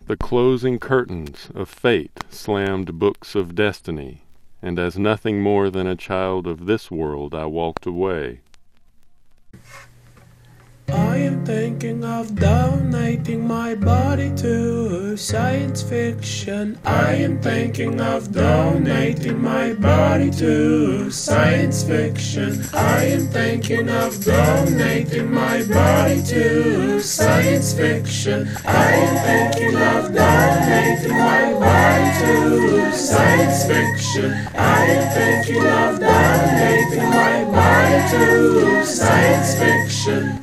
The closing curtains of fate slammed books of destiny, and as nothing more than a child of this world I walked away. I am thinking of donating my body to science fiction. I am thinking of donating my body to science fiction. I am thinking of donating my body to science fiction. I am thinking of donating my body to science fiction. I am thinking of donating my body to science fiction.